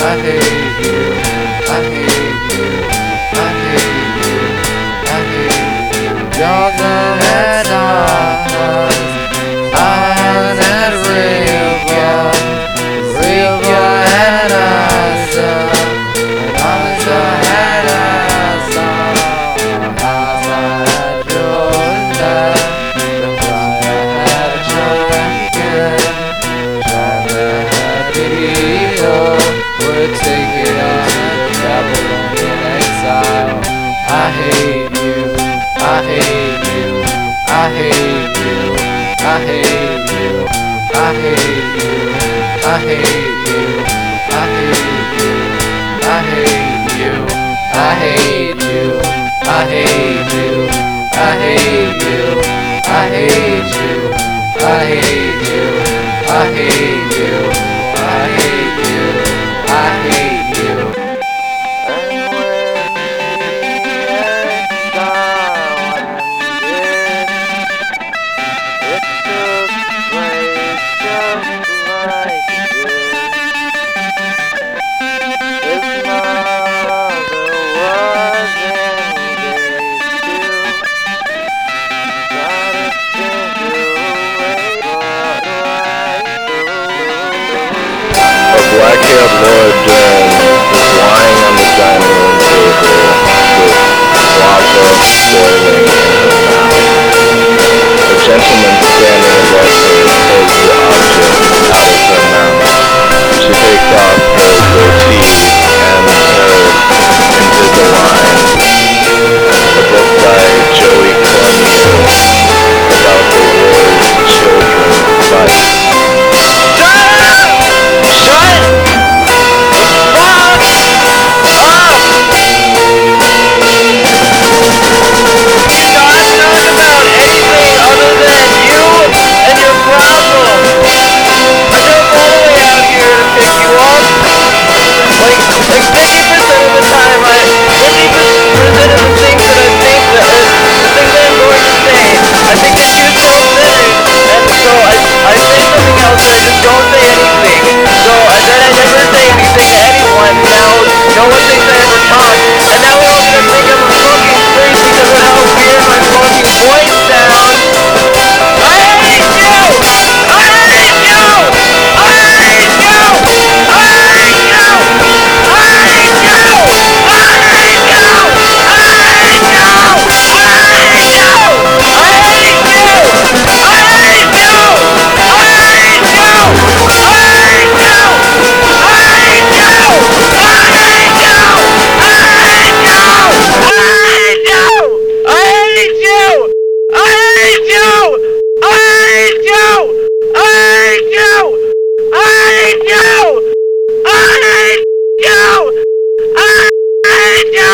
I hate you, I hate you, I hate you, I hate you. You're the head on that river and I saw, and I was the head outside your love. The fire had shrunken, trying to people would take it on to Babylonian exile. I hate you, I hate you, I hate you, I hate you, I hate you, I hate you, I hate you, I hate you, I hate you, I hate you, I hate you, I hate you, I hate you, I hate you, I hate you, I hate you. Black-haired Laura Dern was lying on the dining room table with guava boiling in her mouth. A gentleman standing above her pulled the object out of her mouth. She takes off her goatee and her Invisalign, a book by Joey Cornmeal about the wars children fight. I hate you!